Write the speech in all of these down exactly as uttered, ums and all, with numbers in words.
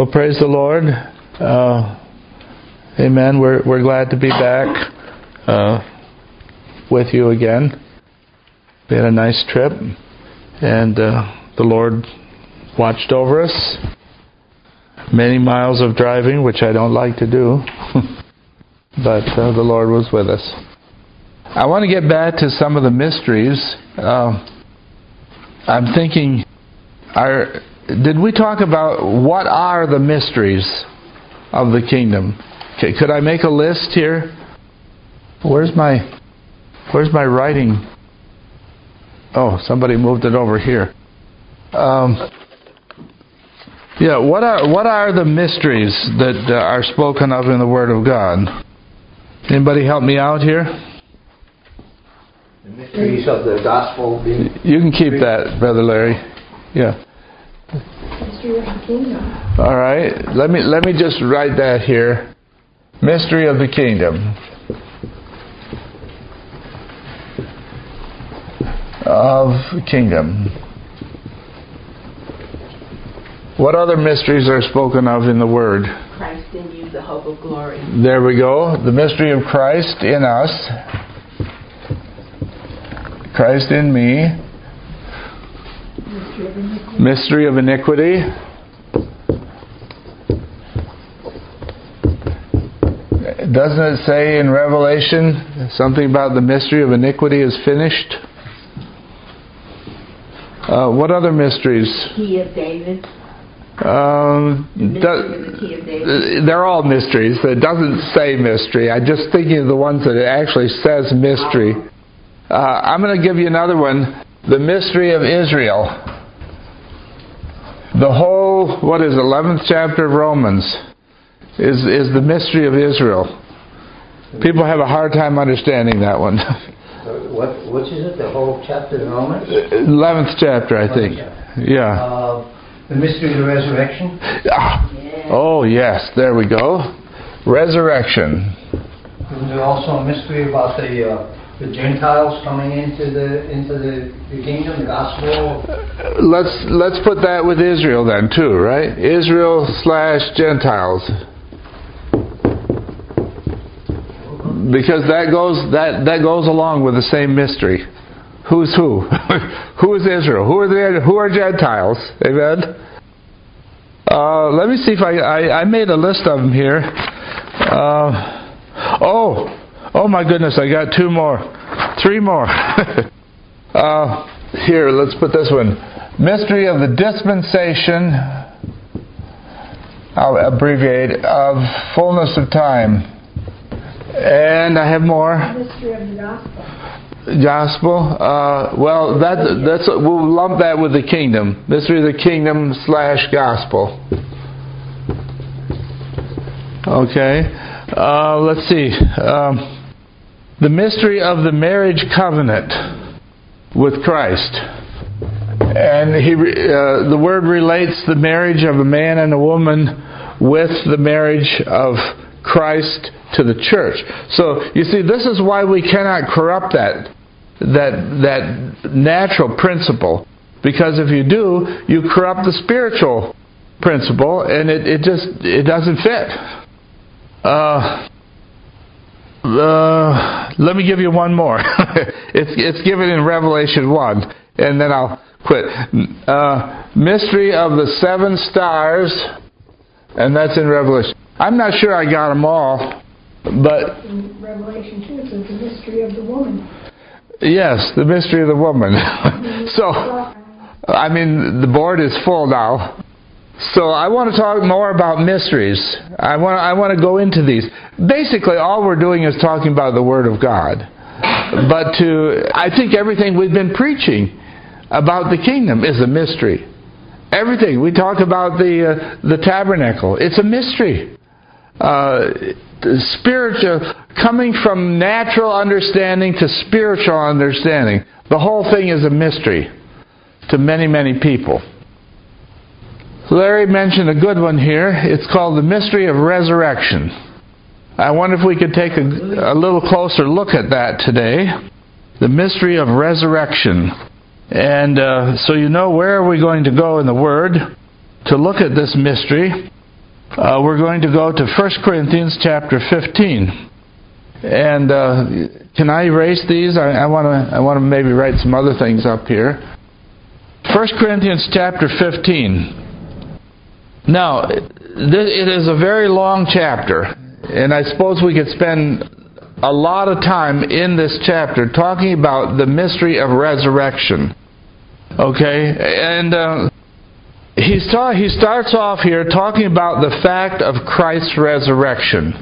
Well, praise the Lord. Uh, amen. We're we're glad to be back uh, with you again. We had a nice trip, and uh, the Lord watched over us. Many miles of driving, which I don't like to do, but uh, the Lord was with us. I want to get back to some of the mysteries. Uh, I'm thinking, are, did we talk about what are the mysteries of the kingdom? Okay, could I make a list here? Where's my, where's my writing? Oh, somebody moved it over here. Um, yeah, what are what are the mysteries that uh, are spoken of in the Word of God? Anybody help me out here? The mysteries of the gospel. Being you can keep that, Brother Larry. Yeah. Mystery of the kingdom. All right. Let me let me just write that here. Mystery of the kingdom. Of kingdom. What other mysteries are spoken of in the Word? Christ in you, the hope of glory. There we go. The mystery of Christ in us. Christ in me. Mystery of iniquity. Mystery of iniquity. Doesn't it say in Revelation something about the mystery of iniquity is finished? Uh, what other mysteries? Key of David. Um, The mystery of the key of David. they're all mysteries. It doesn't say mystery. I'm just thinking of the ones that it actually says mystery. Uh, I'm going to give you another one. The mystery of Israel. The whole, what is it, eleventh chapter of Romans is, is the mystery of Israel. People have a hard time understanding that one. What which is it? The whole chapter in Romans? eleventh chapter, I think. Yeah. Uh, the mystery of the resurrection. Ah. Yeah. Oh, yes. There we go. Resurrection. Isn't there also a mystery about the uh, the Gentiles coming into the into the, the kingdom, the gospel? Let's let's put that with Israel then too, right? Israel slash Gentiles. Because that goes that, that goes along with the same mystery. Who's who? Who is Israel? Who are the who are Gentiles? Amen. Uh, let me see if I, I I made a list of them here. Uh, oh oh my goodness! I got two more, three more. uh, here, let's put this one. Mystery of the dispensation. I'll abbreviate of fullness of time. And I have more. Mystery of the gospel. Gospel. Uh, well, that, that's we'll lump that with the kingdom. Mystery of the kingdom slash gospel. Okay. Uh, let's see. Um, the mystery of the marriage covenant with Christ. And he, uh, the word relates the marriage of a man and a woman with the marriage of Christ to the church. So you see, this is why we cannot corrupt that that that natural principle, because if you do, you corrupt the spiritual principle, and it, it just it doesn't fit. Uh, uh, let me give you one more. it's it's given in Revelation one, and then I'll quit. Uh, mystery of the seven stars, and that's in Revelation. I'm not sure I got them all, but In Revelation two, it says the mystery of the woman. yes, the mystery of the woman. So, I mean, the board is full now. So I want to talk more about mysteries. I want I want to go into these. Basically, all we're doing is talking about the Word of God. But to I think everything we've been preaching about the kingdom is a mystery. Everything we talk about the uh, the tabernacle, it's a mystery. Uh, spiritual, coming from natural understanding to spiritual understanding. The whole thing is a mystery to many, many people. Larry mentioned a good one here. It's called the mystery of resurrection. I wonder if we could take a, a little closer look at that today. The mystery of resurrection. And uh, so you know where are we going to go in the Word to look at this mystery. uh, we're going to go to First Corinthians chapter fifteen. And uh, can I erase these? I want to I want to maybe write some other things up here. First Corinthians chapter fifteen. Now, it is a very long chapter, and I suppose we could spend a lot of time in this chapter talking about the mystery of resurrection. Okay? And uh, he's ta- he starts off here talking about the fact of Christ's resurrection.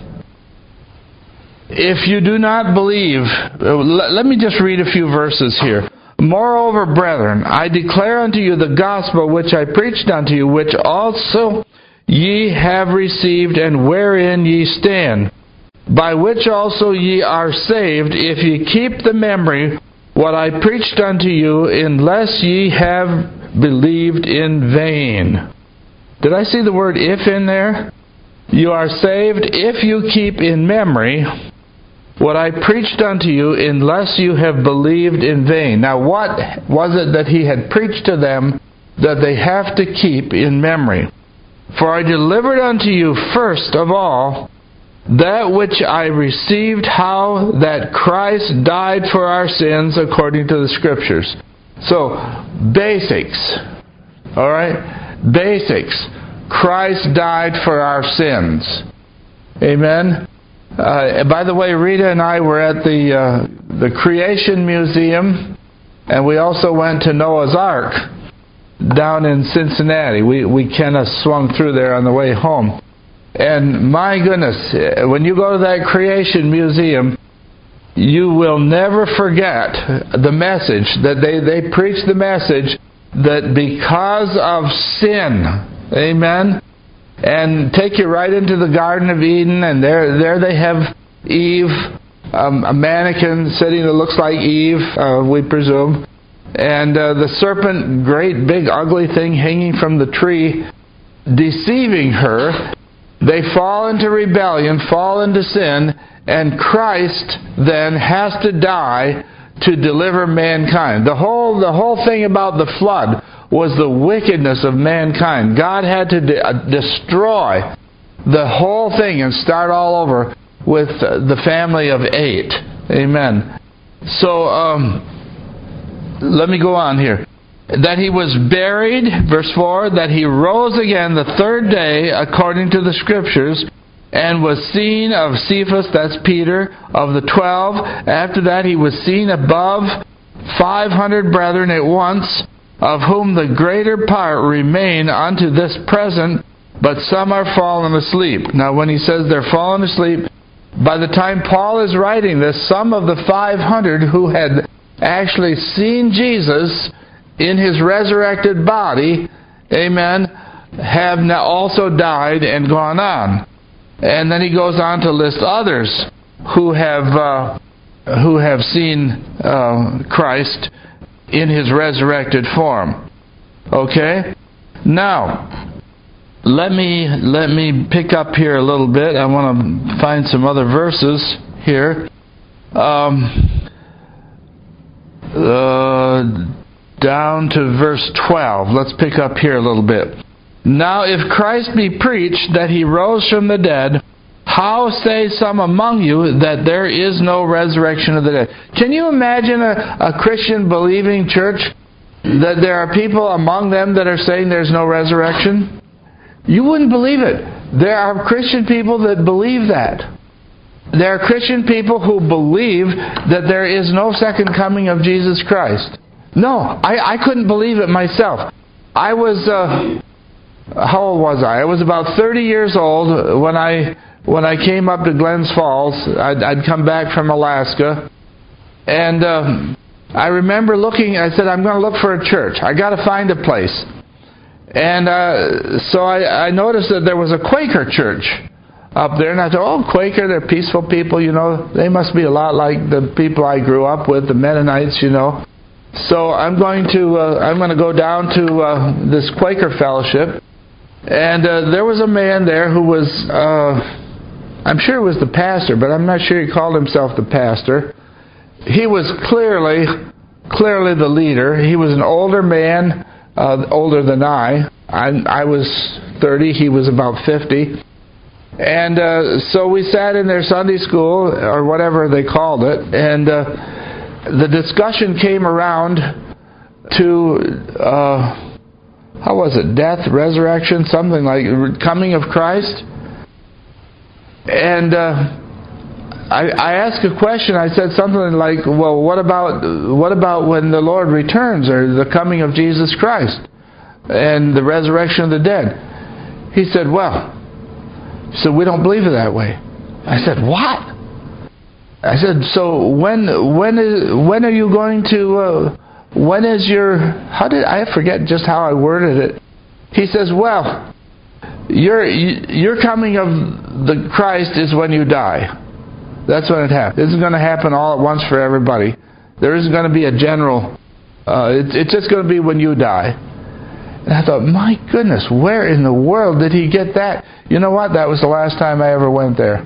If you do not believe, let me just read a few verses here. Moreover, brethren, I declare unto you the gospel which I preached unto you, which also ye have received, and wherein ye stand, by which also ye are saved, if ye keep the memory what I preached unto you, unless ye have believed in vain. Did I see the word if in there? You are saved if you keep in memory what I preached unto you, unless you have believed in vain. Now, what was it that he had preached to them that they have to keep in memory? For I delivered unto you first of all that which I received, how that Christ died for our sins according to the Scriptures. So, basics. Alright? Basics. Christ died for our sins. Amen? Uh, by the way, Rita and I were at the uh, the Creation Museum, and we also went to Noah's Ark down in Cincinnati. We we kind of swung through there on the way home. And my goodness, when you go to that Creation Museum, you will never forget the message that they, they preach the message that because of sin, amen, and take you right into the Garden of Eden, and there there they have Eve, um, a mannequin sitting that looks like Eve, uh, we presume, and uh, the serpent, great big ugly thing hanging from the tree, deceiving her. They fall into rebellion, fall into sin, and Christ then has to die to deliver mankind. The whole the whole thing about the flood was the wickedness of mankind. God had to de- uh, destroy the whole thing and start all over with uh, the family of eight. Amen. So, um, let me go on here. That he was buried, verse four, that he rose again the third day according to the Scriptures, and was seen of Cephas, that's Peter, of the twelve. After that he was seen above five hundred brethren at once, of whom the greater part remain unto this present, but some are fallen asleep. Now when he says they're fallen asleep, by the time Paul is writing this, some of the five hundred who had actually seen Jesus in His resurrected body, amen, have now also died and gone on. And then he goes on to list others who have uh, who have seen uh, Christ in His resurrected form. Okay? Now, let me let me pick up here a little bit. I want to find some other verses here. Um, uh, down to verse twelve. Let's pick up here a little bit. Now if Christ be preached that He rose from the dead, how say some among you that there is no resurrection of the dead? Can you imagine a, a Christian believing church that there are people among them that are saying there's no resurrection? You wouldn't believe it. There are Christian people that believe that. There are Christian people who believe that there is no second coming of Jesus Christ. No, I, I couldn't believe it myself. I was, uh, how old was I? I was about thirty years old when I when I came up to Glens Falls. I'd, I'd come back from Alaska. And uh, I remember looking, I said, I'm going to look for a church. I got to find a place. And uh, so I, I noticed that there was a Quaker church up there. And I thought, oh, Quaker, they're peaceful people, you know. They must be a lot like the people I grew up with, the Mennonites, you know. So I'm going to uh, I'm going to go down to uh, this Quaker fellowship, and uh, there was a man there who was uh, I'm sure it was the pastor, but I'm not sure he called himself the pastor. He was clearly clearly the leader. He was an older man, uh, older than I, I, I was thirty, he was about fifty. And uh, so we sat in their Sunday school, or whatever they called it, and uh, the discussion came around to, uh, how was it, death, resurrection, something like coming of Christ. And uh, I, I asked a question. I said something like, well, what about what about when the Lord returns, or the coming of Jesus Christ and the resurrection of the dead? He said, well, so we don't believe it that way. I said, what? I said, so when when is when are you going to uh, when is your how did I forget just how I worded it? He says, well, your your coming of the Christ is when you die. That's when it happens. This is going to happen all at once for everybody. There isn't going to be a general. Uh, it's, it's just going to be when you die. And I thought, my goodness, where in the world did he get that? You know what? That was the last time I ever went there.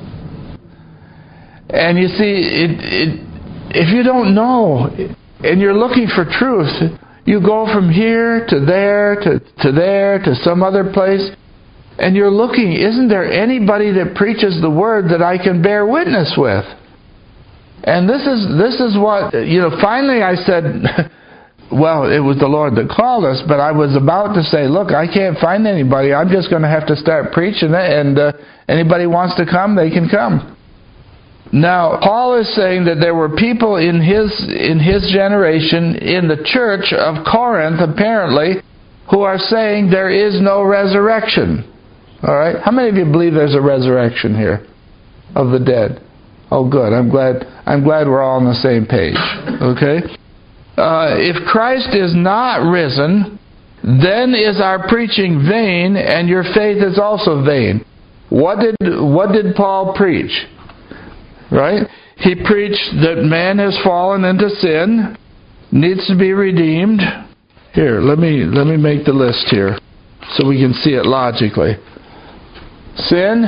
And you see, it, it, if you don't know, and you're looking for truth, you go from here to there to, to there to some other place, and you're looking, isn't there anybody that preaches the word that I can bear witness with? And this is this is what, you know, finally I said, well, it was the Lord that called us, but I was about to say, look, I can't find anybody. I'm just going to have to start preaching it, and uh, anybody wants to come, they can come. Now, Paul is saying that there were people in his in his generation, in the church of Corinth, apparently, who are saying there is no resurrection. All right? How many of you believe there's a resurrection here of the dead? Oh, good. I'm glad I'm glad we're all on the same page. Okay? Uh, if Christ is not risen, then is our preaching vain, and your faith is also vain. What did what did Paul preach? Right? He preached that man has fallen into sin, needs to be redeemed. Here, let me let me make the list here so we can see it logically. Sin.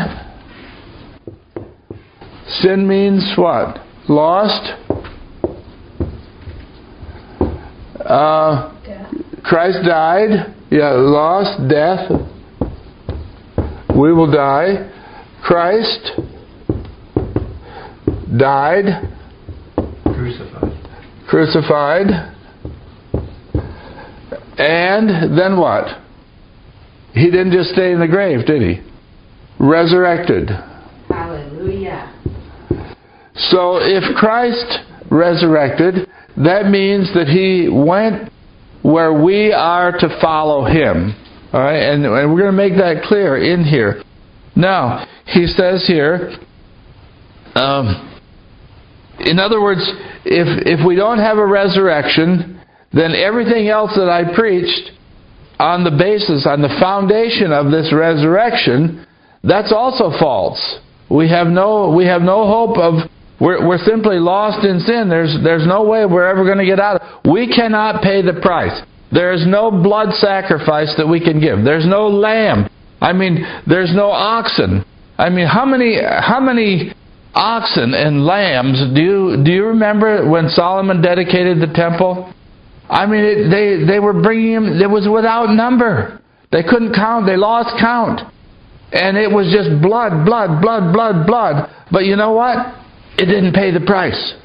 Sin means what? Lost. Uh, Christ died. Yeah, lost, death. We will die. Christ died. Crucified. Crucified. And then what? He didn't just stay in the grave, did he? Resurrected. Hallelujah. So if Christ resurrected, that means that he went where we are to follow him. All right, and, and we're going to make that clear in here. Now, he says here, um, in other words, if if we don't have a resurrection, then everything else that I preached on the basis, on the foundation of this resurrection, that's also false. We have no we have no hope of. We're, we're simply lost in sin. There's there's no way we're ever going to get out of it. We cannot pay the price. There is no blood sacrifice that we can give. There's no lamb. I mean, there's no oxen. I mean, how many how many oxen and lambs do you do you remember when Solomon dedicated the temple? I mean, it, they they were bringing him. It was without number. They couldn't count. They lost count, and it was just blood, blood, blood, blood, blood. But you know what? It didn't pay the price.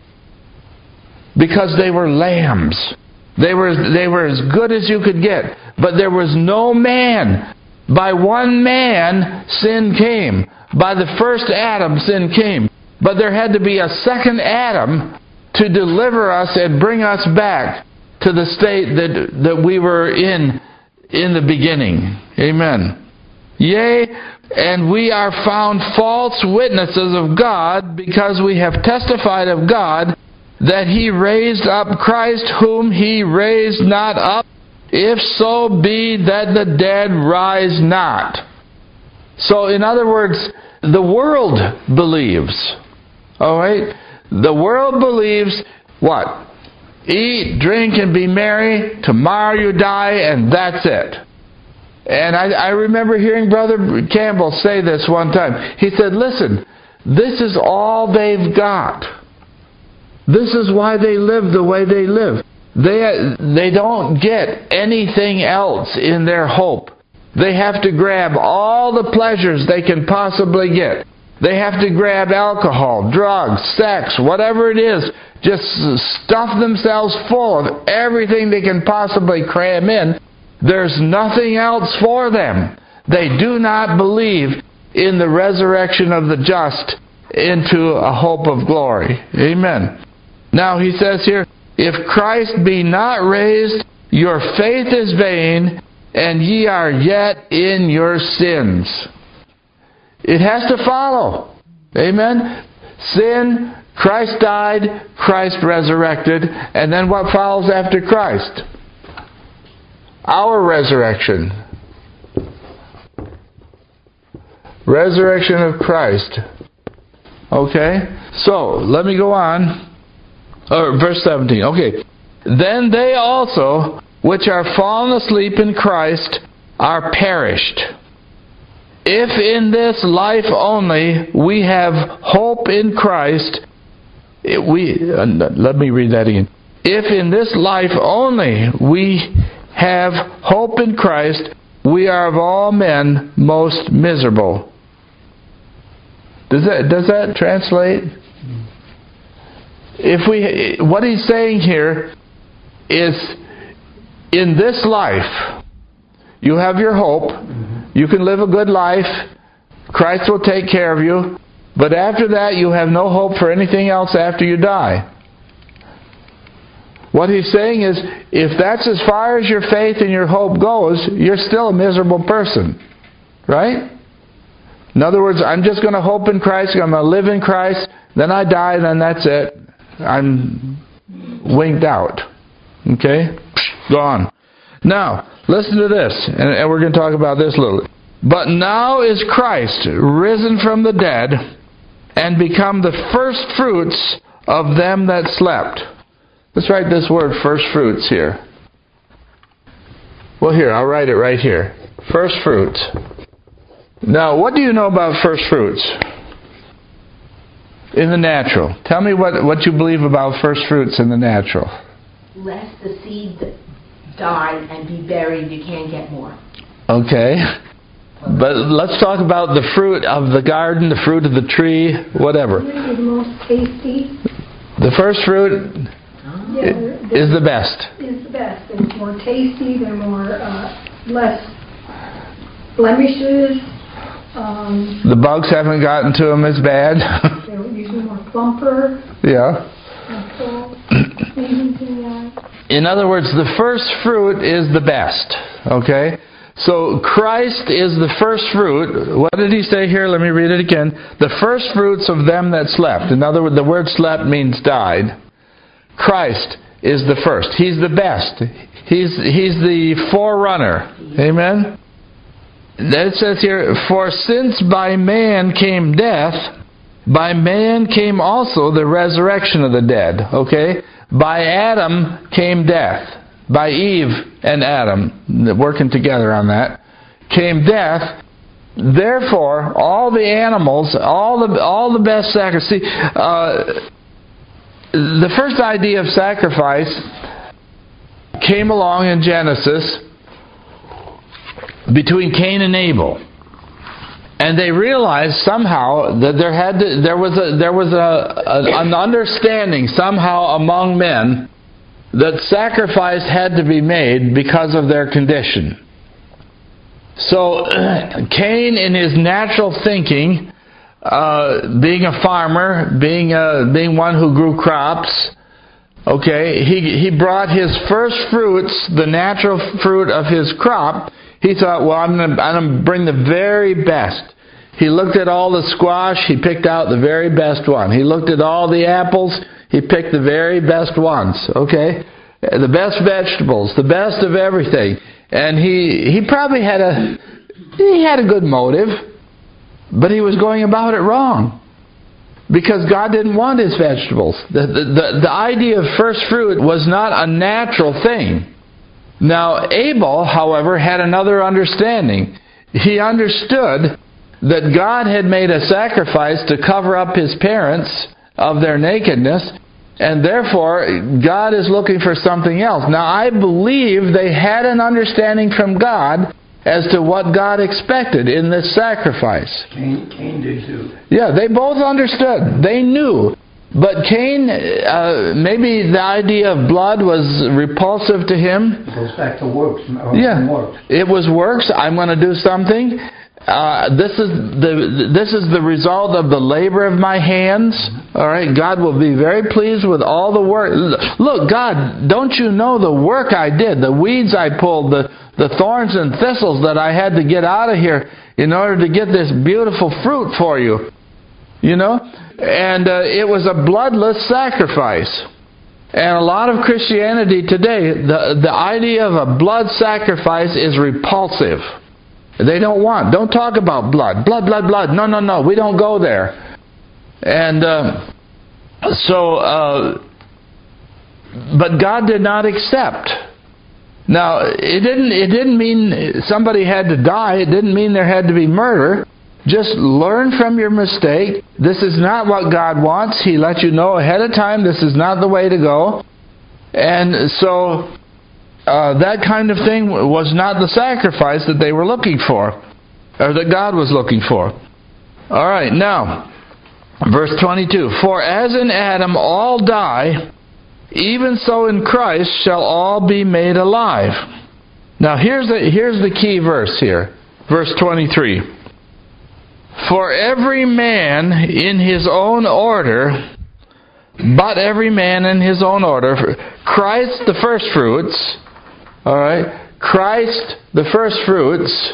Because they were lambs. They were, they were as good as you could get. But there was no man. By one man, sin came. By the first Adam, sin came. But there had to be a second Adam to deliver us and bring us back to the state that, that we were in in the beginning. Amen. Yea, and we are found false witnesses of God, because we have testified of God that he raised up Christ, whom he raised not up, if so be that the dead rise not. So, in other words, the world believes. All right? The world believes what? Eat, drink, and be merry. Tomorrow you die, and that's it. And I, I remember hearing Brother Campbell say this one time. He said, listen, this is all they've got. This is why they live the way they live. They, they don't get anything else in their hope. They have to grab all the pleasures they can possibly get. They have to grab alcohol, drugs, sex, whatever it is. Just stuff themselves full of everything they can possibly cram in. There's nothing else for them. They do not believe in the resurrection of the just into a hope of glory. Amen. Now he says here, if Christ be not raised, your faith is vain, and ye are yet in your sins. It has to follow. Amen. Sin, Christ died, Christ resurrected, and then what follows after Christ? Our resurrection. Resurrection of Christ. Okay? So, let me go on. Or verse seventeen. Okay. Then they also, which are fallen asleep in Christ, are perished. If in this life only we have hope in Christ, it, we uh, let me read that again. If in this life only we have hope in Christ, we are of all men most miserable. Does that does that translate? If we, what he's saying here is, in this life, you have your hope. You can live a good life. Christ will take care of you. But after that, you have no hope for anything else after you die. What he's saying is, if that's as far as your faith and your hope goes, you're still a miserable person. Right? In other words, I'm just going to hope in Christ, I'm going to live in Christ, then I die, then that's it. I'm winked out. Okay? Gone. Now, listen to this, and, and we're going to talk about this a little. But now is Christ risen from the dead and become the first fruits of them that slept. Let's write this word first fruits here. Well, here, I'll write it right here. First fruits. Now, what do you know about first fruits? In the natural. Tell me what, what you believe about first fruits in the natural. Lest the seed die and be buried, you can't get more. Okay. But let's talk about the fruit of the garden, the fruit of the tree, whatever. The most tasty. The first fruit Yeah, is the best. Is the best. It's more tasty. They're more uh, less blemishes. Um, The bugs haven't gotten to them as bad. they're usually more plumper. Yeah. And full. Seasons in the eye. In other words, the first fruit is the best. Okay? So Christ is the first fruit. What did he say here? Let me read it again. The first fruits of them that slept. In other words, the word slept means died. Christ is the first. He's the best. He's, he's the forerunner. Amen? It says here, for since by man came death, by man came also the resurrection of the dead. Okay? By Adam came death. By Eve and Adam, working together on that, came death. Therefore, all the animals, all the all the best sacrifice. See, uh, the first idea of sacrifice came along in Genesis between Cain and Abel, and they realized somehow that there had to, there was a there was a, a an understanding somehow among men that sacrifice had to be made because of their condition. So Cain, in his natural thinking, uh, being a farmer, being a, being one who grew crops, okay, he he brought his first fruits, the natural fruit of his crop. He thought, well, I'm going to bring the very best. He looked at all the squash, he picked out the very best one. He looked at all the apples, he picked the very best ones, okay? The best vegetables, the best of everything. And he he probably had a he had a good motive, but he was going about it wrong. Because God didn't want his vegetables. The, the, the, the idea of first fruit was not a natural thing. Now, Abel, however, had another understanding. He understood that God had made a sacrifice to cover up his parents of their nakedness, And therefore, God is looking for something else. Now, I believe they had an understanding from God as to what God expected in this sacrifice. Cain, Cain did too. Yeah, they both understood. They knew. But Cain, uh, maybe the idea of blood was repulsive to him. It goes back to works. Yeah, Works. it was works. I'm going to do something. Uh, this is the this is the result of the labor of my hands. All right, God will be very pleased with all the work. Look, God, don't you know the work I did, the weeds I pulled, the the thorns and thistles that I had to get out of here in order to get this beautiful fruit for you. You know, and uh, it was a bloodless sacrifice. And a lot of Christianity today, the the idea of a blood sacrifice is repulsive. They don't want. Don't talk about blood. Blood, blood, blood. No, no, no. We don't go there. And uh, so, uh, but God did not accept. Now, it didn't. It didn't mean somebody had to die. It didn't mean there had to be murder. Just learn from your mistake. This is not what God wants. He let you know ahead of time. This is not the way to go. And so. Uh, that kind of thing was not the sacrifice that they were looking for, or that God was looking for. All right, now, verse twenty-two. For as in Adam all die, even so in Christ shall all be made alive. Now here's the, here's the key verse here. Verse twenty-three. For every man in his own order, but every man in his own order, Christ the first fruits, all right, Christ the first fruits.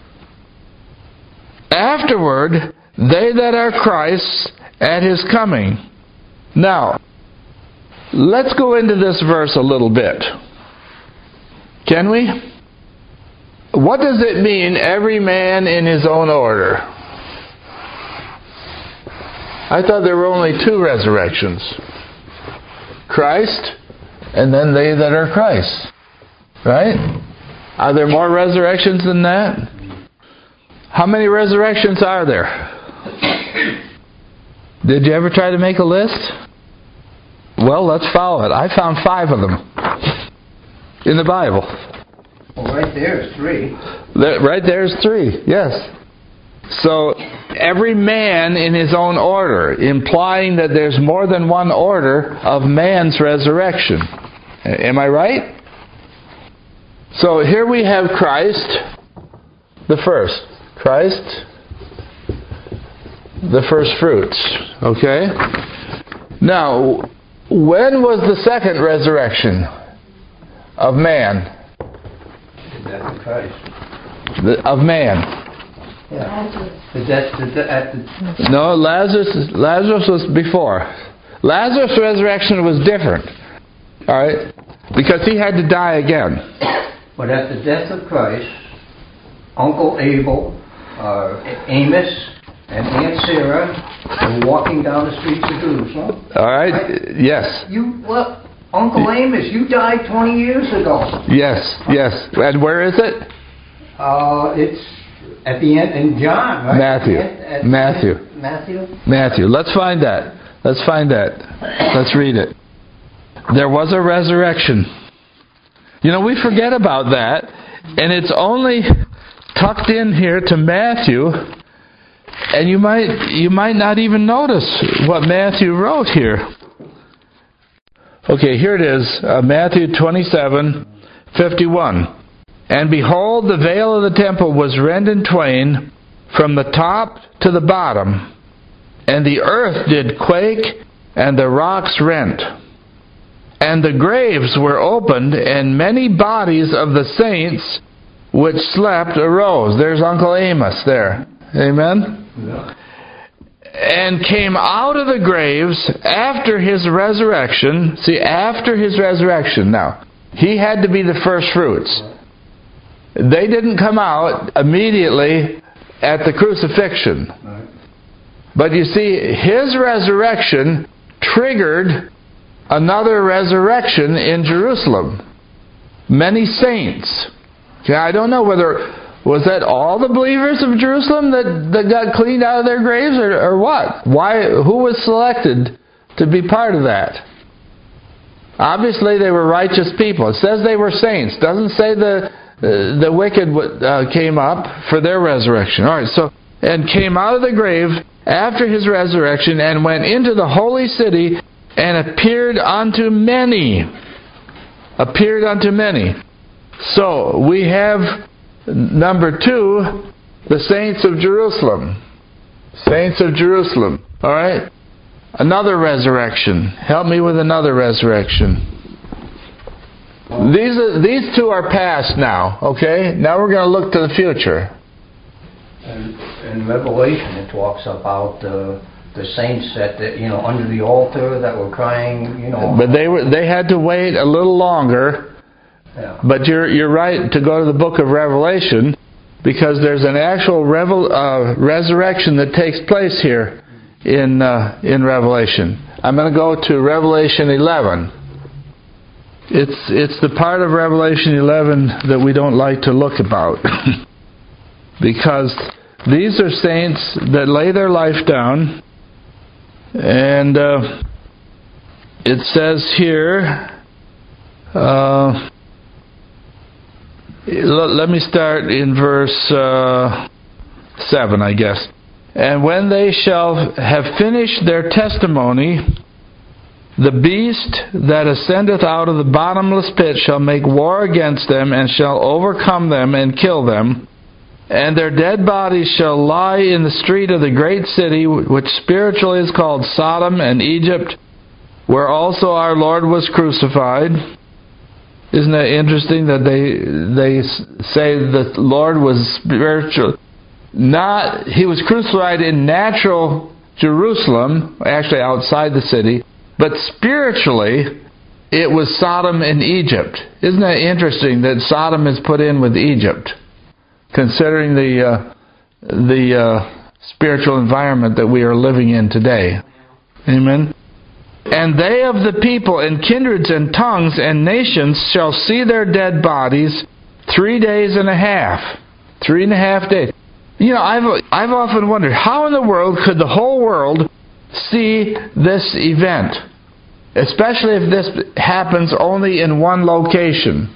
Afterward, they that are Christ's at His coming. Now, let's go into this verse a little bit. Can we? What does it mean, every man in his own order? I thought there were only two resurrections. Christ, and then they that are Christ. Right? Are there more resurrections than that? How many resurrections are there? Did you ever try to make a list? Well, let's follow it. I found five of them in the Bible. Well, right there is three. Right there's three, yes. So, every man in his own order, implying that there's more than one order of man's resurrection. Am I right? So here we have Christ, the first. Christ, the first fruits. Okay? Now, when was the second resurrection of man? The death of Christ. The, of man. Yeah. The death, the, the, at the... No, Lazarus, Lazarus was before. Lazarus' resurrection was different. All right? Because he had to die again. But at the death of Christ, Uncle Abel, uh, Amos, and Aunt Sarah were walking down the streets of Jerusalem. All right? right? Yes. You, well, Uncle Amos, you died twenty years ago. Yes, yes. And where is it? Uh, it's at the end in John, right? Matthew. At, at Matthew. Matthew. Matthew. Let's find that. Let's find that. Let's read it. There was a resurrection. You know, we forget about that, and it's only tucked in here to Matthew, and you might you might not even notice what Matthew wrote here. Okay, here it is, uh, Matthew twenty-seven fifty-one. And behold, the veil of the temple was rent in twain from the top to the bottom, and the earth did quake, and the rocks rent. And the graves were opened, and many bodies of the saints which slept arose. There's Uncle Amos there. Amen? Yeah. And came out of the graves after his resurrection. See, after his resurrection. Now, he had to be the first fruits. They didn't come out immediately at the crucifixion. Right. But you see, his resurrection triggered another resurrection in Jerusalem. Many saints. Okay, I don't know whether, was that all the believers of Jerusalem that, that got cleaned out of their graves, or, or what? Why? Who was selected to be part of that? Obviously, they were righteous people. It says they were saints. It doesn't say the uh, the wicked uh, came up for their resurrection. All right, so, and came out of the grave after his resurrection and went into the holy city and appeared unto many. Appeared unto many. So, we have, number two, the saints of Jerusalem. Saints of Jerusalem. All right? Another resurrection. Help me with another resurrection. These are, these two are past now, okay? Now we're going to look to the future. And in Revelation, it talks about uh, the saints that, that, you know, under the altar that were crying, you know. But they were they had to wait a little longer. Yeah. But you're you're right to go to the book of Revelation, because there's an actual revel, uh, resurrection that takes place here in uh, in Revelation. I'm going to go to Revelation eleven. It's it's the part of Revelation eleven that we don't like to look about. Because these are saints that lay their life down, and uh, it says here, uh, let me start in verse uh, seven, I guess. And when they shall have finished their testimony, the beast that ascendeth out of the bottomless pit shall make war against them, and shall overcome them, and kill them. And their dead bodies shall lie in the street of the great city, which spiritually is called Sodom and Egypt, where also our Lord was crucified. Isn't it interesting that they they say that the Lord was spiritual? Not He was crucified in natural Jerusalem, actually outside the city, but spiritually it was Sodom and Egypt. Isn't that interesting that Sodom is put in with Egypt, considering the uh, the uh, spiritual environment that we are living in today? Amen. And they of the people and kindreds and tongues and nations shall see their dead bodies three days and a half. Three and a half days. You know, I've I've often wondered, how in the world could the whole world see this event? Especially if this happens only in one location.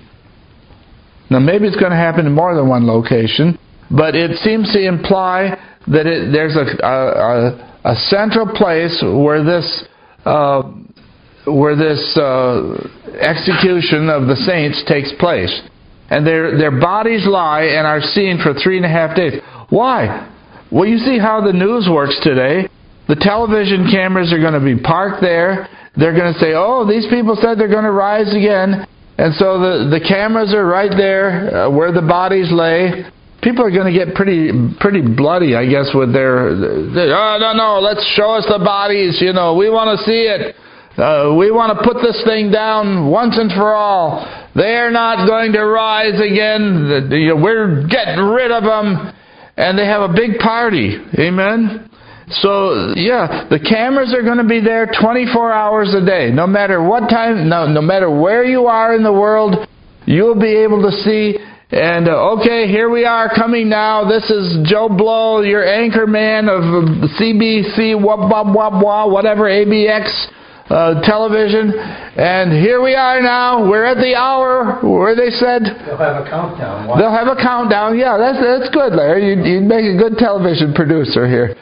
Now, maybe it's going to happen in more than one location, but it seems to imply that it, there's a, a, a central place where this uh, where this uh, execution of the saints takes place, and their their bodies lie and are seen for three and a half days. Why? Well, you see how the news works today. The television cameras are going to be parked there. They're going to say, "Oh, these people said they're going to rise again." And so the, the cameras are right there uh, where the bodies lay. People are going to get pretty pretty bloody, I guess, with their, their oh, no, no, let's show us the bodies, you know, we want to see it. Uh, we want to put this thing down once and for all. They're not going to rise again. We're getting rid of them. And they have a big party. Amen? So, yeah, the cameras are going to be there twenty-four hours a day. No matter what time, no, no matter where you are in the world, you'll be able to see. And, uh, okay, here we are coming now. This is Joe Blow, your anchor man of C B C, wah, wah, wah, wah, whatever, A B X uh, television. And here we are now. We're at the hour where they said... They'll have a countdown. Watch. They'll have a countdown. Yeah, that's that's good, Larry. You'd, you'd make a good television producer here.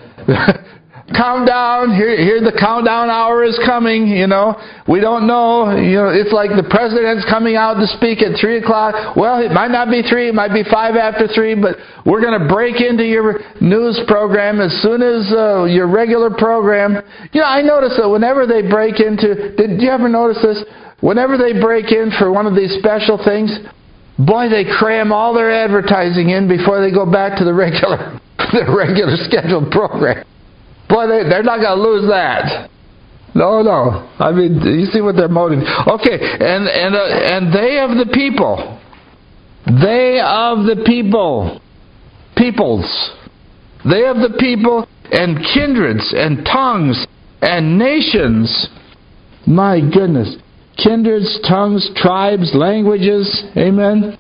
Countdown, here, here the countdown hour is coming, you know. We don't know, you know, it's like the president's coming out to speak at three o'clock. Well, it might not be three, it might be five after three, but we're going to break into your news program as soon as uh, your regular program. You know, I notice that whenever they break into, did you ever notice this? Whenever they break in for one of these special things, boy, they cram all their advertising in before they go back to the regular, the regular scheduled program. Boy, they, they're not going to lose that. No, no. I mean, you see what they're motivating. Okay, and and uh, and they of the people, they of the people, peoples, they of the people and kindreds and tongues and nations. My goodness, kindreds, tongues, tribes, languages. Amen.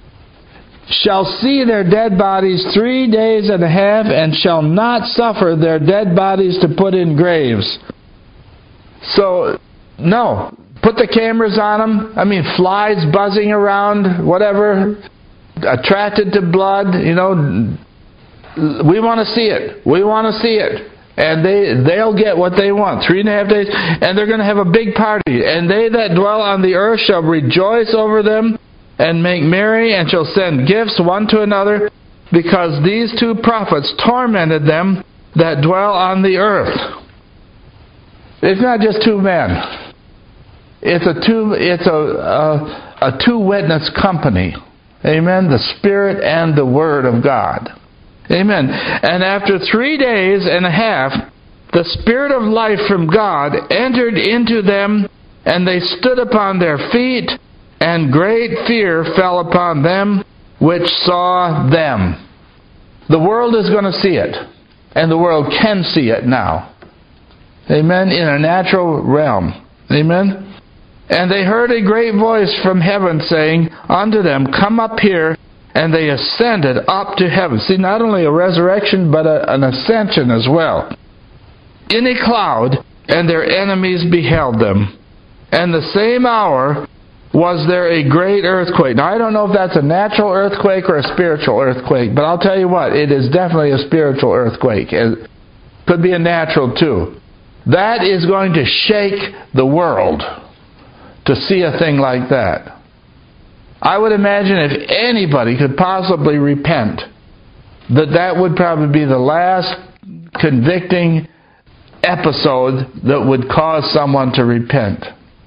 Shall see their dead bodies three days and a half, and shall not suffer their dead bodies to put in graves. So, no, put the cameras on them. I mean, flies buzzing around, whatever, attracted to blood, you know. We want to see it. We want to see it. And they, they'll get what they want. Three and a half days. And they're going to have a big party. And they that dwell on the earth shall rejoice over them and make merry, and shall send gifts one to another, because these two prophets tormented them that dwell on the earth. It's not just two men. It's a two. It's a a, a two witness company. Amen. The Spirit and the Word of God. Amen. And after three days and a half, the Spirit of life from God entered into them, and they stood upon their feet, and great fear fell upon them which saw them. The world is going to see it, and the world can see it now. Amen. In a natural realm. Amen. And they heard a great voice from heaven saying unto them, Come up here. And they ascended up to heaven. See, not only a resurrection, but a, an ascension as well. In a cloud, and their enemies beheld them. And the same hour was there a great earthquake. Now, I don't know if that's a natural earthquake or a spiritual earthquake, but I'll tell you what, it is definitely a spiritual earthquake. It could be a natural too. That is going to shake the world to see a thing like that. I would imagine if anybody could possibly repent, that that would probably be the last convicting episode that would cause someone to repent.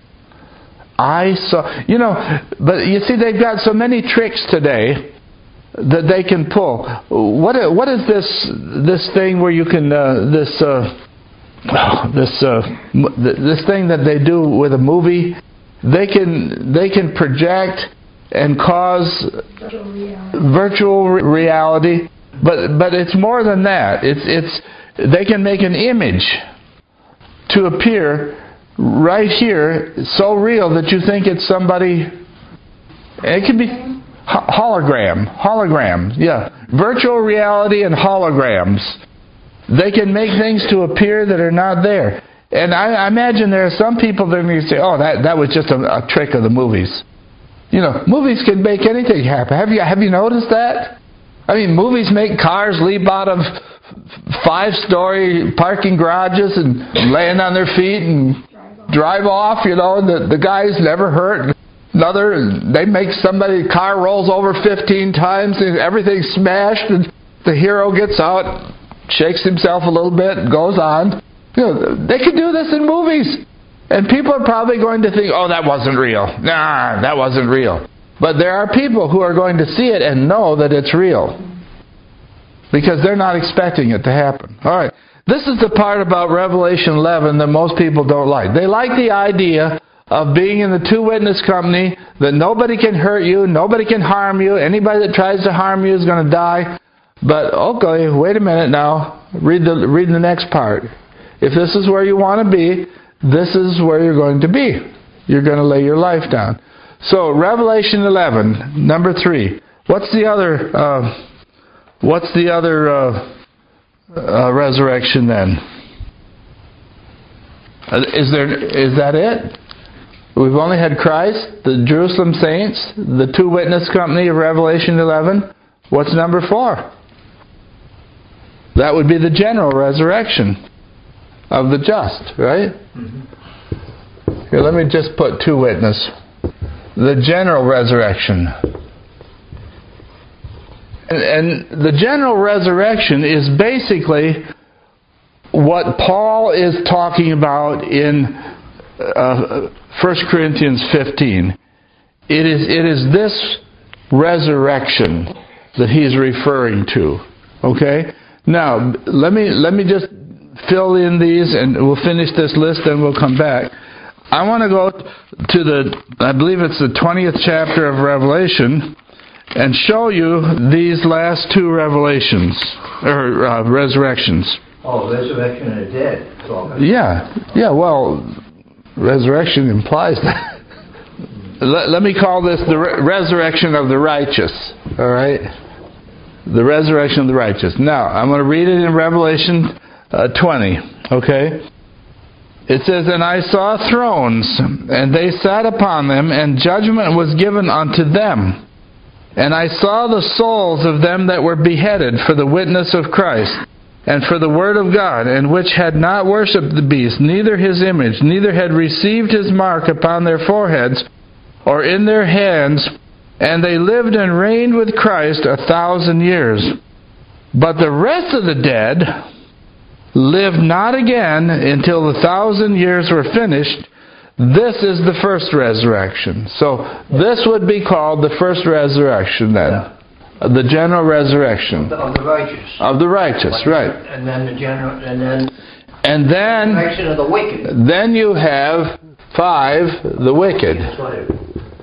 I saw, you know, but you see, they've got so many tricks today that they can pull. What what is this this thing where you can uh, this uh, this uh, this thing that they do with a movie? They can they can project and cause Virtual reality. virtual reality, but but it's more than that. It's it's they can make an image to appear right here, so real that you think it's somebody. It can be hologram, hologram, yeah, virtual reality and holograms. They can make things to appear that are not there. And I, I imagine there are some people that may say, "Oh, that that was just a, a trick of the movies." You know, movies can make anything happen. Have you have you noticed that? I mean, movies make cars leap out of five-story parking garages and land on their feet and drive off. You know, the the guy's never hurt. Another, they make somebody car rolls over fifteen times and everything's smashed, and the hero gets out, shakes himself a little bit, and goes on. You know, they can do this in movies. And people are probably going to think, oh, that wasn't real. Nah, that wasn't real. But there are people who are going to see it and know that it's real, because they're not expecting it to happen. All right. This is the part about Revelation eleven that most people don't like. They like the idea of being in the two-witness company, that nobody can hurt you, nobody can harm you, anybody that tries to harm you is going to die. But, okay, wait a minute now. Read the, read the next part. If this is where you want to be, this is where you're going to be. You're going to lay your life down. So, Revelation eleven, number three. What's the other, uh, what's the other uh, uh, resurrection then? Uh, is there, is that it? We've only had Christ, the Jerusalem saints, the two witness company of Revelation eleven. What's number four? That would be the general resurrection of the just, right? Mm-hmm. Here, let me just put two witness. The general resurrection. And, and the general resurrection is basically what Paul is talking about in uh, First Corinthians fifteen. It is, it is this resurrection that he's referring to. Okay? Now, let me let me just fill in these, and we'll finish this list, then we'll come back. I want to go to the, I believe it's the twentieth chapter of Revelation, and show you these last two revelations, or uh, resurrections. Oh, resurrection of the dead. So. Yeah, yeah, well, resurrection implies that. let, let me call this the re- resurrection of the righteous, all right? The resurrection of the righteous. Now, I'm going to read it in Revelation uh, twenty, okay? It says, "And I saw thrones, and they sat upon them, and judgment was given unto them. And I saw the souls of them that were beheaded for the witness of Christ, and for the word of God, and which had not worshipped the beast, neither his image, neither had received his mark upon their foreheads, or in their hands, and they lived and reigned with Christ a thousand years. But the rest of the dead lived not again until the thousand years were finished. This is the first resurrection." So this would be called the first resurrection then. Yeah. The general resurrection. Of the, of the righteous. Of the righteous, right. And then the general, and then And then, the resurrection of the wicked. then you have five, the wicked. That's what it-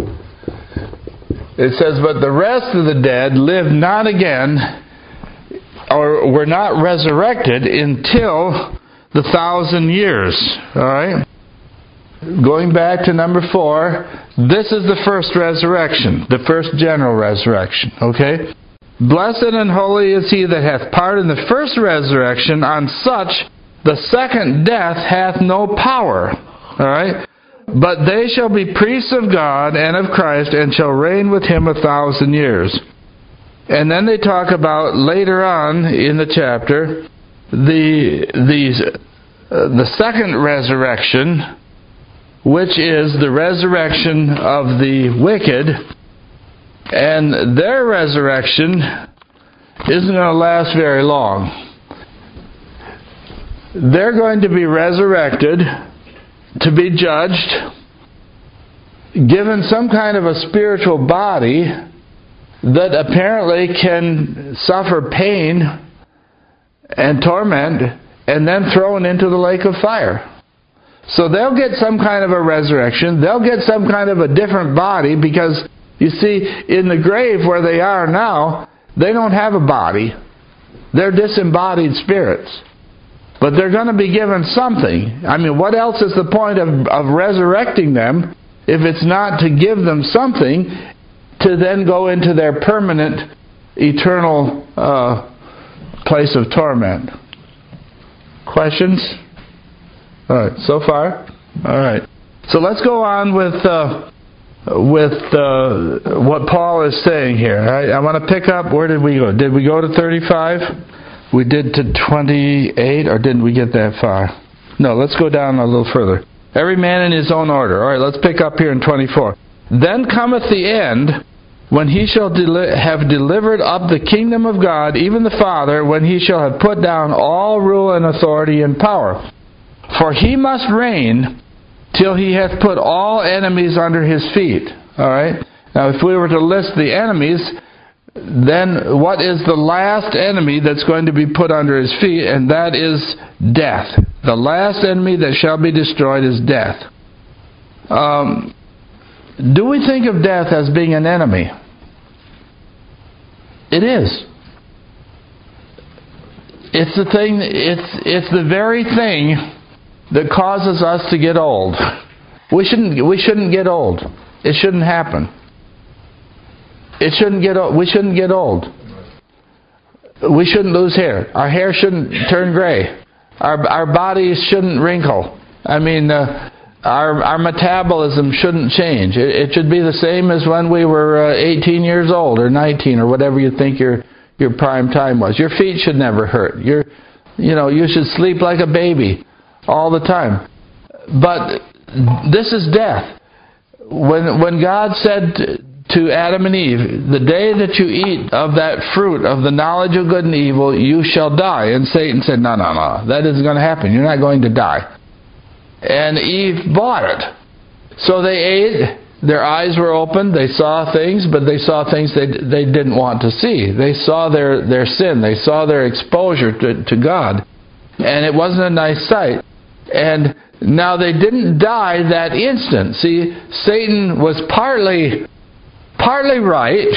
It says, "But the rest of the dead lived not again, or were not resurrected until the thousand years." All right? Going back to number four, this is the first resurrection, the first general resurrection. Okay? "Blessed and holy is he that hath part in the first resurrection. On such the second death hath no power." All right? "But they shall be priests of God and of Christ, and shall reign with him a thousand years." And then they talk about later on in the chapter the the uh, the second resurrection, which is the resurrection of the wicked, and their resurrection isn't going to last very long. They're going to be resurrected to be judged, given some kind of a spiritual body that apparently can suffer pain and torment, and then thrown into the lake of fire. So they'll get some kind of a resurrection. They'll get some kind of a different body, because, you see, in the grave where they are now, they don't have a body. They're disembodied spirits. But they're going to be given something. I mean, what else is the point of, of resurrecting them if it's not to give them something to then go into their permanent, eternal uh, place of torment? Questions? All right, so far? All right. So let's go on with uh, with uh, what Paul is saying here. I, I want to pick up, where did we go? Did we go to thirty-five? We did to twenty-eight, or didn't we get that far? No, let's go down a little further. "Every man in his own order." All right, let's pick up here in twenty-four. "Then cometh the end, when he shall deli- have delivered up the kingdom of God, even the Father, when he shall have put down all rule and authority and power. For he must reign till he hath put all enemies under his feet." All right. Now, if we were to list the enemies, then what is the last enemy that's going to be put under his feet? And that is death. The last enemy that shall be destroyed is death. Um, do we think of death as being an enemy? It is. It's the thing. It's it's the very thing that causes us to get old. We shouldn't we shouldn't get old. It shouldn't happen. It shouldn't get old. We shouldn't get old. We shouldn't lose hair. Our hair shouldn't turn gray. Our our bodies shouldn't wrinkle. I mean, uh, our our metabolism shouldn't change. It, it should be the same as when we were uh, eighteen years old or nineteen or whatever you think your your prime time was. Your feet should never hurt. Your you know you should sleep like a baby all the time. But this is death. When when God said to Adam and Eve, "The day that you eat of that fruit of the knowledge of good and evil, you shall die." And Satan said, "No, no, no, that isn't going to happen. You're not going to die." And Eve bought it. So they ate. Their eyes were opened. They saw things, but they saw things they they didn't want to see. They saw their, their sin. They saw their exposure to, to God. And it wasn't a nice sight. And now they didn't die that instant. See, Satan was partly... Partly right.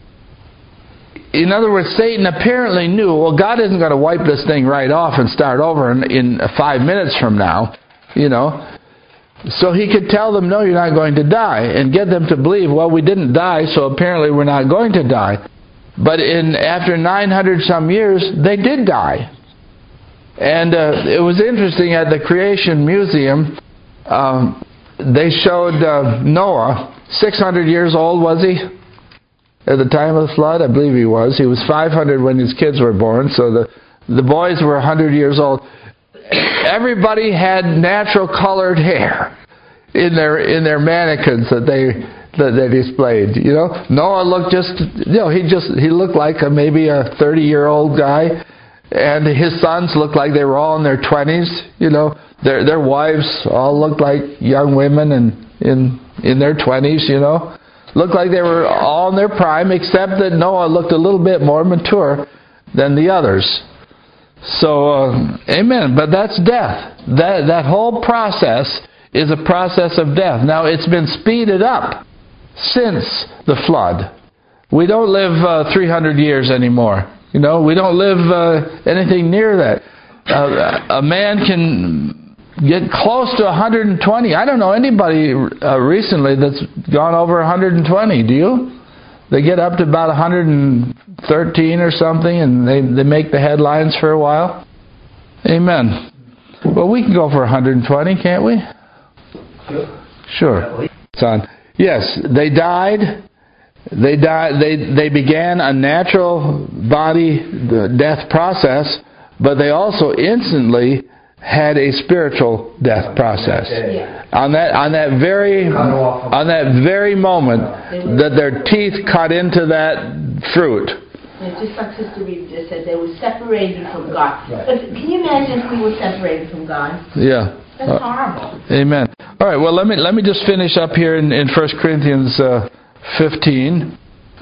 In other words, Satan apparently knew, well, God isn't going to wipe this thing right off and start over in, in five minutes from now, you know. So he could tell them, no, you're not going to die, and get them to believe, well, we didn't die, so apparently we're not going to die. But in after nine hundred some years, they did die. And uh, it was interesting at the Creation Museum, um, they showed uh, Noah, six hundred years old was he? At the time of the flood? I believe he was. He was five hundred when his kids were born, so the, the boys were one hundred years old. Everybody had natural colored hair in their in their mannequins that they that they displayed. You know, Noah looked just you know he just he looked like a, maybe a thirty year old guy, and his sons looked like they were all in their twenties. You know, their their wives all looked like young women and in in their twenties. You know, looked like they were all in their prime, except that Noah looked a little bit more mature than the others. So, uh, amen. But that's death. That that whole process is a process of death. Now, it's been speeded up since the flood. We don't live uh, three hundred years anymore. You know, we don't live uh, anything near that. Uh, a man can get close to one hundred twenty. I don't know anybody uh, recently that's gone over one hundred twenty. Do you? They get up to about one hundred thirteen or something, and they, they make the headlines for a while. Amen. Well, we can go for one hundred twenty, can't we? Sure. Sure. Son. Yes, they died. They died. They they began a natural body death process, but they also instantly had a spiritual death process. Yeah. On that on that very on that very moment that their teeth cut into that fruit. And just like Sister Rita just said, they were separated from God. But can you imagine if we were separated from God? Yeah. That's Uh, horrible. Amen. All right. Well, let me let me just finish up here in, in First Corinthians uh, fifteen.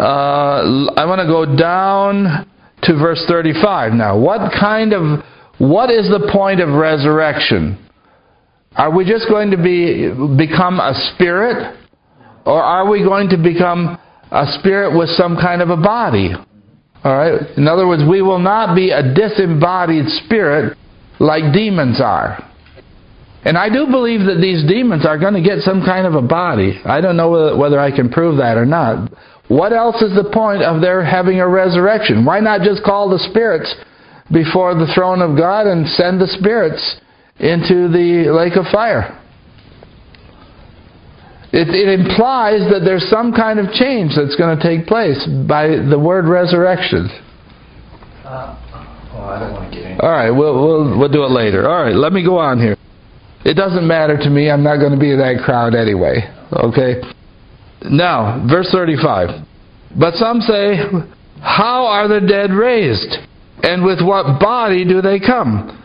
Uh, I want to go down to verse thirty-five now. What kind of what is the point of resurrection? Are we just going to be become a spirit, or are we going to become a spirit with some kind of a body? All right. In other words, we will not be a disembodied spirit like demons are. And I do believe that these demons are going to get some kind of a body. I don't know whether, whether I can prove that or not. What else is the point of their having a resurrection? Why not just call the spirits before the throne of God and send the spirits into the lake of fire? It, it implies that there's some kind of change that's going to take place by the word resurrection. Uh, oh, I don't want to get into All right, we'll, we'll, we'll do it later. All right, let me go on here. It doesn't matter to me. I'm not going to be in that crowd anyway. Okay? Now, verse thirty-five. But some say, how are the dead raised? And with what body do they come?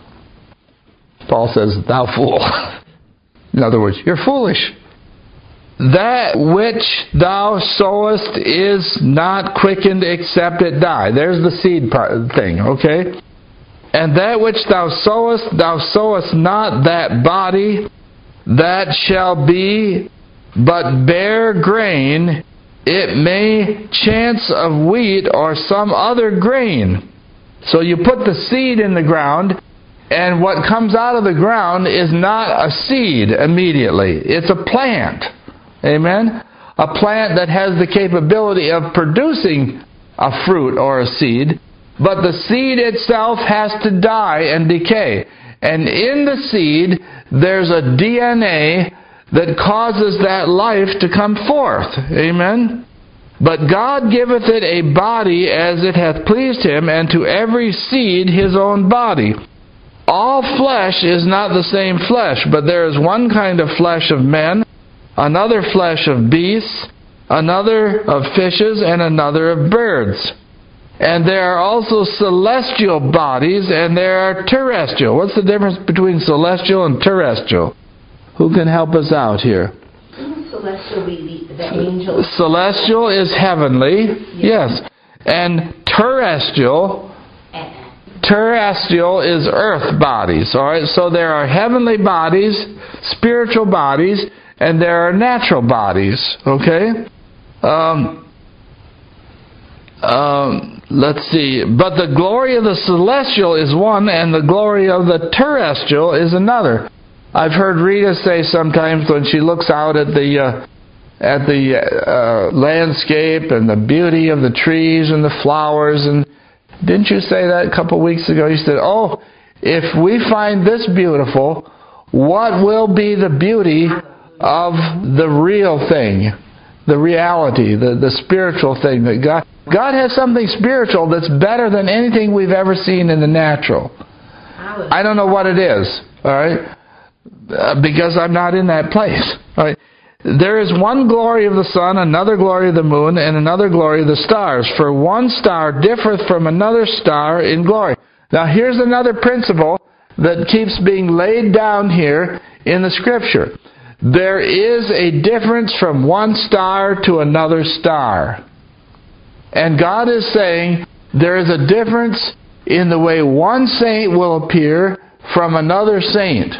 Paul says, thou fool. In other words, you're foolish. That which thou sowest is not quickened except it die. There's the seed part thing, okay? And that which thou sowest, thou sowest not that body that shall be, but bear grain, it may chance of wheat or some other grain. So you put the seed in the ground, and what comes out of the ground is not a seed immediately. It's a plant. Amen? A plant that has the capability of producing a fruit or a seed, but the seed itself has to die and decay. And in the seed, there's a D N A that causes that life to come forth. Amen? But God giveth it a body as it hath pleased him, and to every seed his own body. All flesh is not the same flesh, but there is one kind of flesh of men, another flesh of beasts, another of fishes, and another of birds. And there are also celestial bodies, and there are terrestrial. What's the difference between celestial and terrestrial? Who can help us out here? Isn't celestial be the, the angels? Celestial is heavenly, yes. And terrestrial, terrestrial is earth bodies. All right, so there are heavenly bodies, spiritual bodies, and there are natural bodies. Okay. Um. Um, let's see. But the glory of the celestial is one, and the glory of the terrestrial is another. I've heard Rita say sometimes when she looks out at the uh, at the uh, landscape and the beauty of the trees and the flowers, and didn't you say that a couple of weeks ago? You said, "Oh, if we find this beautiful, what will be the beauty of the real thing, the reality, the, the spiritual thing that God... God has something spiritual that's better than anything we've ever seen in the natural. I don't know what it is, all right, uh, because I'm not in that place. All right. There is one glory of the sun, another glory of the moon, and another glory of the stars. For one star differeth from another star in glory. Now here's another principle that keeps being laid down here in the Scripture. There is a difference from one star to another star. And God is saying there is a difference in the way one saint will appear from another saint.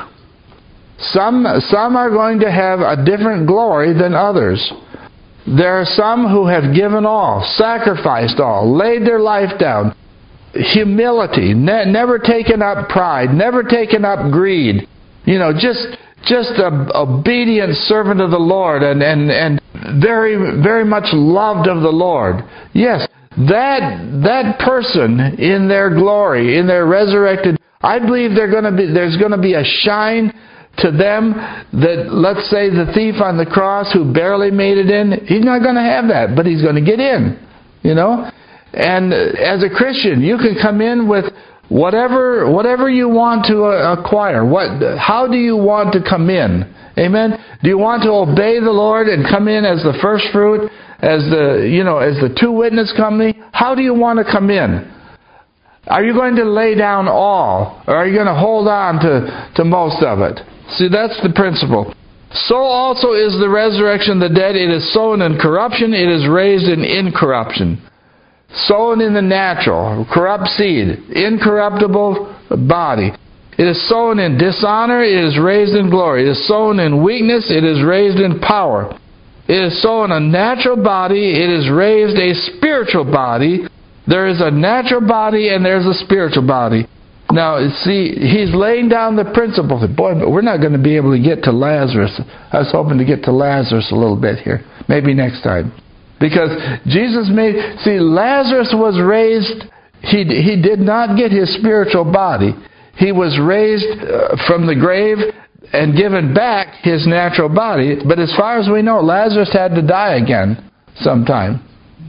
Some, some are going to have a different glory than others. There are some who have given all, sacrificed all, laid their life down. Humility, ne- never taken up pride, never taken up greed. You know, just just a obedient servant of the Lord and, and, and very very much loved of the Lord. Yes, that that person in their glory, in their resurrected, I believe they're going to be there's going to be a shine to them that, let's say, the thief on the cross who barely made it in, he's not going to have that, but he's going to get in, you know. And as a Christian, you can come in with whatever whatever you want to acquire. What? How do you want to come in? Amen. Do you want to obey the Lord and come in as the first fruit, as the you know, as the two witness company? How do you want to come in? Are you going to lay down all, or are you going to hold on to to most of it? See, that's the principle. So also is the resurrection of the dead. It is sown in corruption, it is raised in incorruption. Sown in the natural, corrupt seed, incorruptible body. It is sown in dishonor, it is raised in glory. It is sown in weakness, it is raised in power. It is sown a natural body, it is raised a spiritual body. There is a natural body and there's a spiritual body. Now, see, he's laying down the principle. Boy, but we're not going to be able to get to Lazarus. I was hoping to get to Lazarus a little bit here. Maybe next time. Because Jesus made... See, Lazarus was raised... He, he did not get his spiritual body. He was raised uh, from the grave and given back his natural body. But as far as we know, Lazarus had to die again sometime.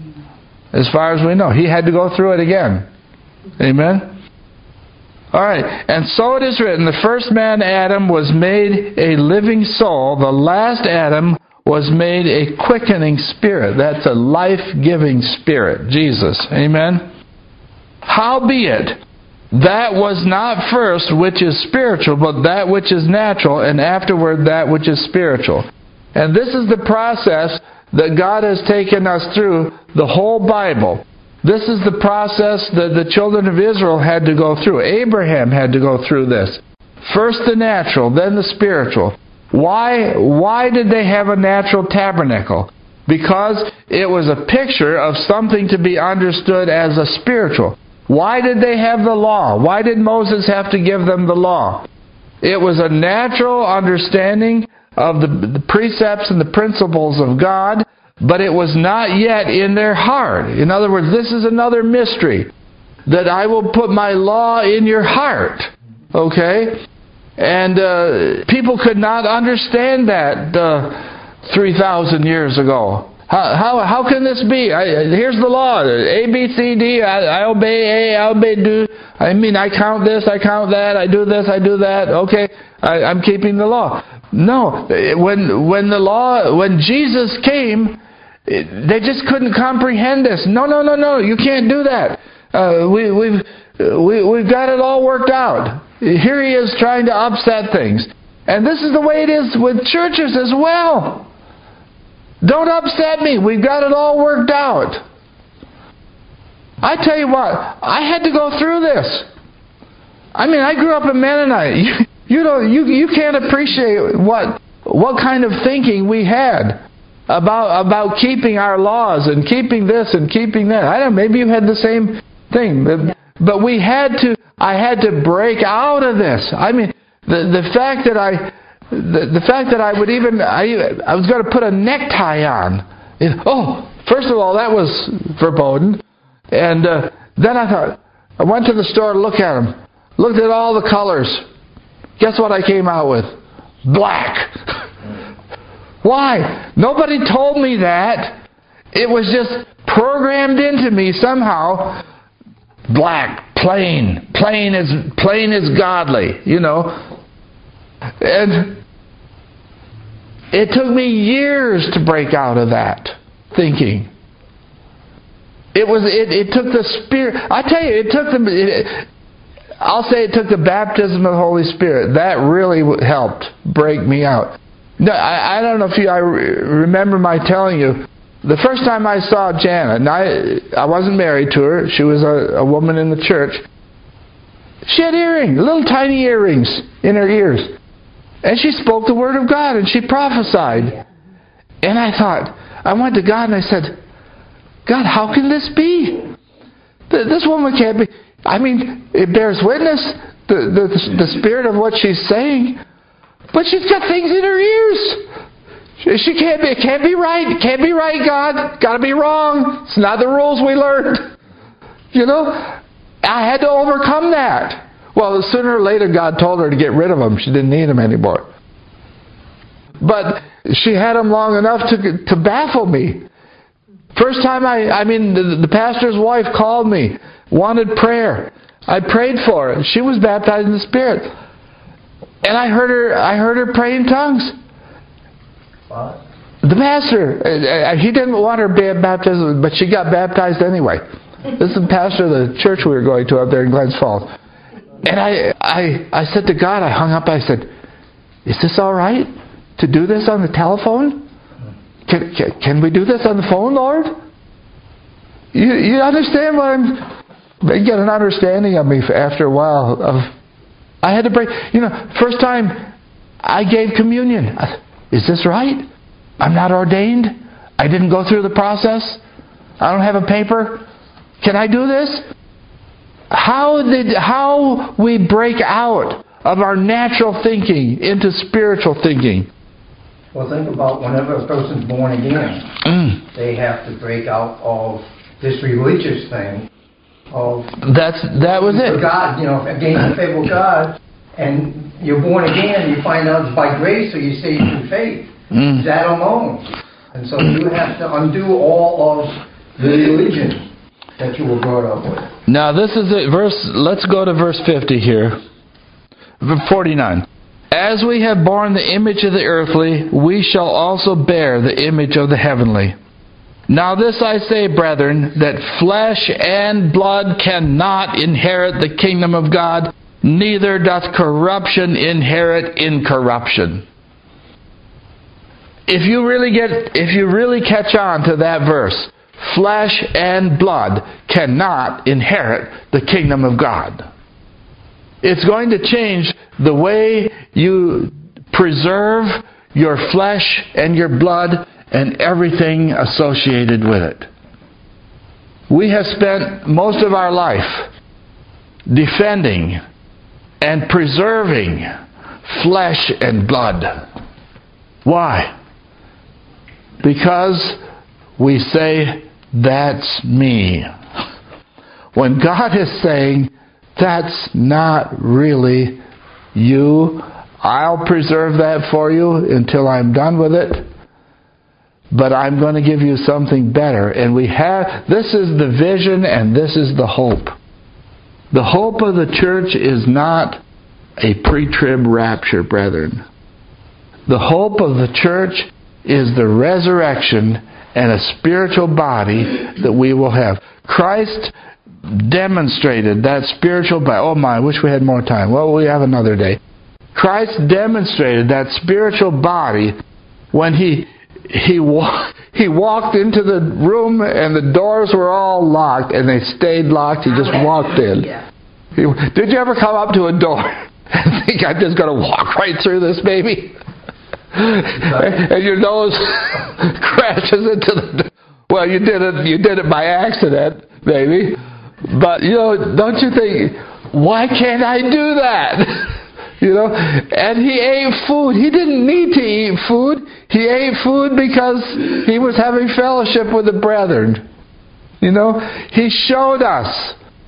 As far as we know. He had to go through it again. Amen? Alright, and so it is written, the first man, Adam, was made a living soul. The last Adam was made a quickening spirit. That's a life-giving spirit. Jesus. Amen? Howbeit, that was not first which is spiritual, but that which is natural, and afterward that which is spiritual. And this is the process that God has taken us through the whole Bible. This is the process that the children of Israel had to go through. Abraham had to go through this. First the natural, then the spiritual. Why, why did they have a natural tabernacle? Because it was a picture of something to be understood as a spiritual. Why did they have the law? Why did Moses have to give them the law? It was a natural understanding of the, the precepts and the principles of God, but it was not yet in their heart. In other words, this is another mystery. That I will put my law in your heart. Okay? And uh, people could not understand that uh, three thousand years ago. How, how, how can this be? I, here's the law. A, B, C, D. I, I obey A, I obey do. I mean, I count this, I count that, I do this, I do that. Okay, I, I'm keeping the law. No, when when the law, when Jesus came, they just couldn't comprehend this. No, no, no, no, you can't do that. Uh, we, we've we, we've got it all worked out. Here he is trying to upset things, and this is the way it is with churches as well. Don't upset me. We've got it all worked out. I tell you what, I had to go through this. I mean, I grew up a Mennonite. You, you know, you you can't appreciate what what kind of thinking we had about about keeping our laws and keeping this and keeping that. I don't know, maybe you had the same thing, but, but we had to. I had to break out of this. I mean, the the fact that I the, the fact that I would even I I was going to put a necktie on. It, oh, first of all, that was verboten, and uh, then I thought I went to the store to look at them. looked at all the colors. Guess what I came out with? Black. Why? Nobody told me that. It was just programmed into me somehow. Black, plain, plain is plain is godly, you know. And it took me years to break out of that thinking. It was it, it took the Spirit. I tell you, it took the. It, I'll say it took the baptism of the Holy Spirit. That really helped break me out. No, I, I don't know if you. I remember my telling you. The first time I saw Janet, and I, I wasn't married to her. She was a, a woman in the church. She had earrings, little tiny earrings in her ears. And she spoke the Word of God, and she prophesied. And I thought, I went to God and I said, God, how can this be? This woman can't be. I mean, it bears witness, the, the, the spirit of what she's saying. But she's got things in her ears. She can't be, it can't be right. It can't be right, God. Got to be wrong. It's not the rules we learned. You know, I had to overcome that. Well, sooner or later, God told her to get rid of them. She didn't need them anymore. But she had them long enough to to baffle me. First time I, I mean, the, the pastor's wife called me, wanted prayer. I prayed for her. She was baptized in the Spirit, and I heard her. I heard her pray in tongues. What? The pastor, he didn't want her baptized, but she got baptized anyway. This is the pastor of the church we were going to up there in Glens Falls. And I, I, I said to God, I hung up, I said, is this all right to do this on the telephone? Can, can, can we do this on the phone, Lord? You, you understand what I'm... They get an understanding of me after a while. Of I had to break... You know, first time I gave communion. Is this right? I'm not ordained. I didn't go through the process. I don't have a paper. Can I do this? How did how we break out of our natural thinking into spiritual thinking? Well, think about whenever a person's born again, mm. they have to break out of this religious thing. Of That's that was it. God, you know, against the favor of God, and you're born again. You find out it's by grace, or you say through faith. Mm. That alone, and so you have to undo all of the religion that you were brought up with. Now this is it. Verse. Let's go to verse fifty here. forty-nine. As we have borne the image of the earthly, we shall also bear the image of the heavenly. Now this I say, brethren, that flesh and blood cannot inherit the kingdom of God, neither doth corruption inherit incorruption. If you really get, if you really catch on to that verse, flesh and blood cannot inherit the kingdom of God. It's going to change the way you preserve your flesh and your blood and everything associated with it. We have spent most of our life defending and preserving flesh and blood. Why? Because we say, that's me. When God is saying, that's not really you. I'll preserve that for you until I'm done with it. But I'm going to give you something better. And we have, this is the vision and this is the hope. The hope of the church is not a pre-trib rapture, brethren. The hope of the church is the resurrection and a spiritual body that we will have. Christ demonstrated that spiritual body. Oh my, I wish we had more time. Well, we have another day. Christ demonstrated that spiritual body when he he wa- he walked into the room and the doors were all locked and they stayed locked. He just walked in. He, did you ever come up to a door and think, I'm just going to walk right through this baby? And your nose crashes into the... Well, you did it. You did it by accident, maybe. But you know, don't you think? Why can't I do that? You know. And he ate food. He didn't need to eat food. He ate food because he was having fellowship with the brethren. You know. He showed us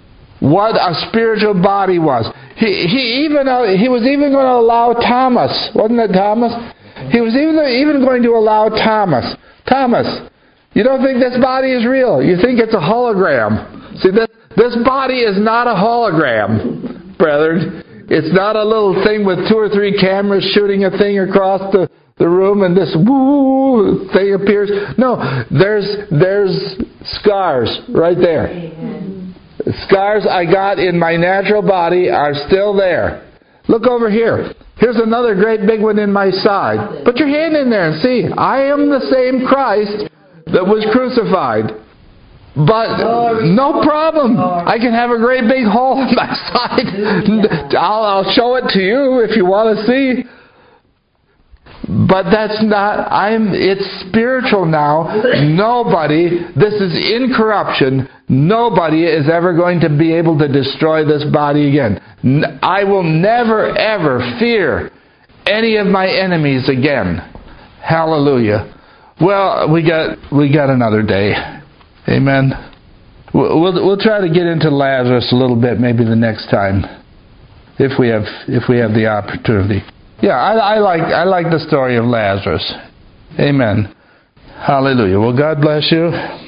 what a spiritual body was. He, he even uh, he was even going to allow Thomas, wasn't it Thomas? He was even even going to allow Thomas. Thomas, you don't think this body is real. You think it's a hologram. See, this, this body is not a hologram, brethren. It's not a little thing with two or three cameras shooting a thing across the, the room and this woo thing appears. No, there's there's scars right there. Amen. Scars I got in my natural body are still there. Look over here. Here's another great big one in my side. Put your hand in there and see. I am the same Christ that was crucified. But no problem. I can have a great big hole in my side. I'll, I'll show it to you if you want to see. But that's not, I'm, it's spiritual now. Nobody, this is incorruption. Nobody is ever going to be able to destroy this body again. I will never, ever fear any of my enemies again. Hallelujah. Well, we got, we got another day. Amen. We'll, we'll try to get into Lazarus a little bit maybe the next time. If we have, if we have the opportunity. Yeah, I, I like I like the story of Lazarus. Amen. Hallelujah. Well, God bless you.